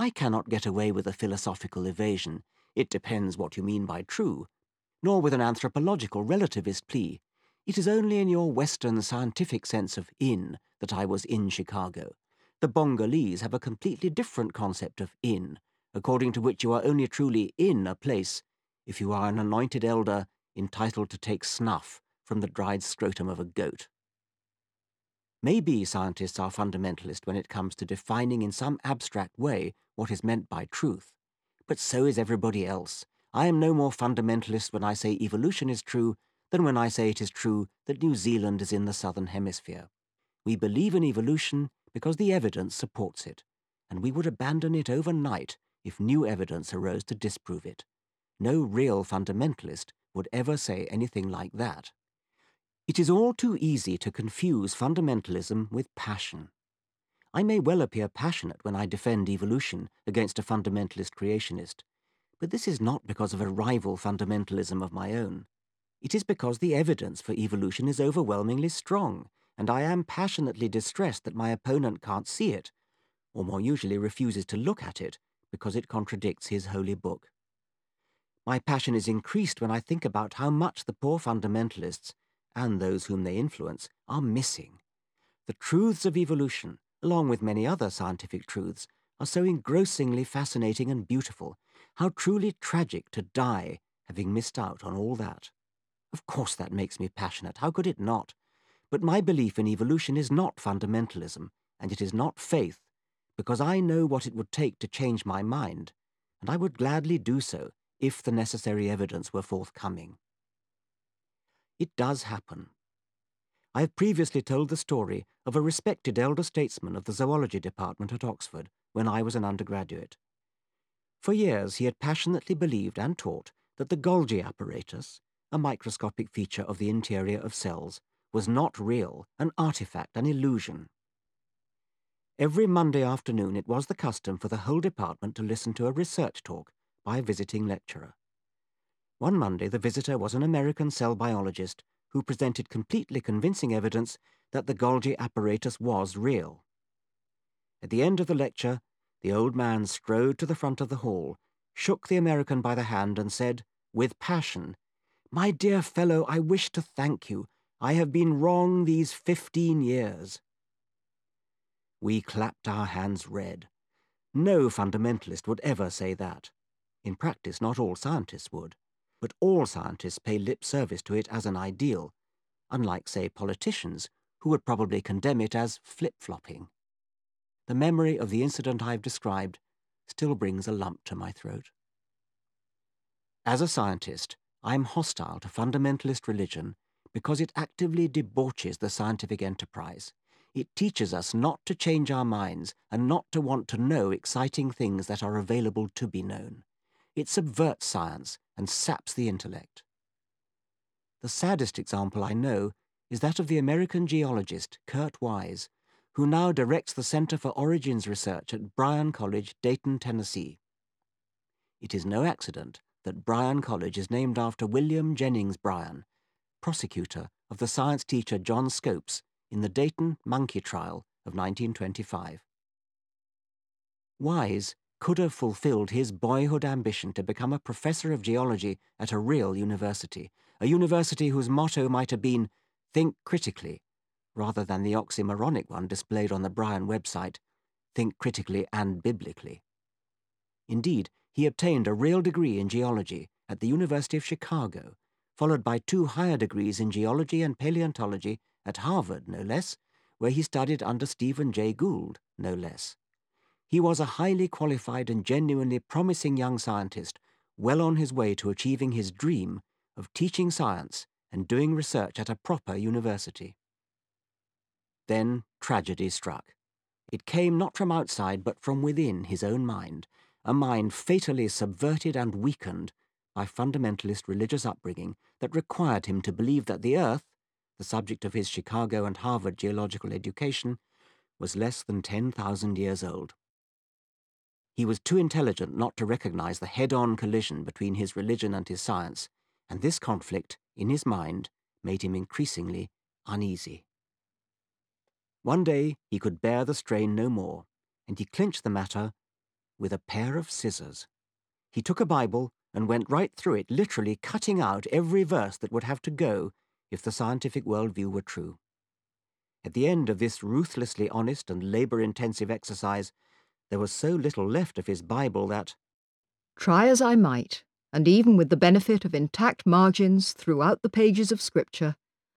I cannot get away with a philosophical evasion, "It depends what you mean by true," nor with an anthropological relativist plea, "It is only in your Western scientific sense of in that I was in Chicago. The Bongolese have a completely different concept of in, according to which you are only truly in a place if you are an anointed elder entitled to take snuff from the dried scrotum of a goat." Maybe scientists are fundamentalist when it comes to defining in some abstract way what is meant by truth. But so is everybody else. I am no more fundamentalist when I say evolution is true than when I say it is true that New Zealand is in the southern hemisphere. We believe in evolution because the evidence supports it, and we would abandon it overnight if new evidence arose to disprove it. No real fundamentalist would ever say anything like that. It is all too easy to confuse fundamentalism with passion. I may well appear passionate when I defend evolution against a fundamentalist creationist, but this is not because of a rival fundamentalism of my own. It is because the evidence for evolution is overwhelmingly strong, and I am passionately distressed that my opponent can't see it, or more usually refuses to look at it because it contradicts his holy book. My passion is increased when I think about how much the poor fundamentalists, and those whom they influence, are missing. The truths of evolution, along with many other scientific truths, are so engrossingly fascinating and beautiful. How truly tragic to die having missed out on all that. Of course that makes me passionate. How could it not? But my belief in evolution is not fundamentalism, and it is not faith, because I know what it would take to change my mind, and I would gladly do so if the necessary evidence were forthcoming. It does happen. I have previously told the story of a respected elder statesman of the zoology department at Oxford when I was an undergraduate. For years he had passionately believed and taught that the Golgi apparatus, a microscopic feature of the interior of cells, was not real, an artifact, an illusion. Every Monday afternoon it was the custom for the whole department to listen to a research talk by a visiting lecturer. One Monday the visitor was an American cell biologist who presented completely convincing evidence that the Golgi apparatus was real. At the end of the lecture, the old man strode to the front of the hall, shook the American by the hand, and said, with passion, "My dear fellow, I wish to thank you. I have been wrong these 15 years. We clapped our hands red. No fundamentalist would ever say that. In practice, not all scientists would. But all scientists pay lip service to it as an ideal, unlike, say, politicians, who would probably condemn it as flip-flopping. The memory of the incident I've described still brings a lump to my throat. As a scientist, I am hostile to fundamentalist religion because it actively debauches the scientific enterprise. It teaches us not to change our minds and not to want to know exciting things that are available to be known. It subverts science and saps the intellect. The saddest example I know is that of the American geologist Kurt Wise, who now directs the Center for Origins Research at Bryan College, Dayton, Tennessee. It is no accident that Bryan College is named after William Jennings Bryan, prosecutor of the science teacher John Scopes in the Dayton monkey trial of 1925. Wise could have fulfilled his boyhood ambition to become a professor of geology at a real university, a university whose motto might have been, "Think critically," rather than the oxymoronic one displayed on the Bryan website, "Think critically and biblically." Indeed, he obtained a real degree in geology at the University of Chicago, followed by 2 higher degrees in geology and paleontology at Harvard, no less, where he studied under Stephen Jay Gould, no less. He was a highly qualified and genuinely promising young scientist, well on his way to achieving his dream of teaching science and doing research at a proper university. Then tragedy struck. It came not from outside but from within his own mind, a mind fatally subverted and weakened by fundamentalist religious upbringing that required him to believe that the Earth, the subject of his Chicago and Harvard geological education, was less than 10,000 years old. He was too intelligent not to recognize the head-on collision between his religion and his science, and this conflict, in his mind, made him increasingly uneasy. One day he could bear the strain no more, and he clinched the matter with a pair of scissors. He took a Bible and went right through it, literally cutting out every verse that would have to go if the scientific worldview were true. At the end of this ruthlessly honest and labor-intensive exercise, there was so little left of his Bible that, try as I might, and even with the benefit of intact margins throughout the pages of Scripture,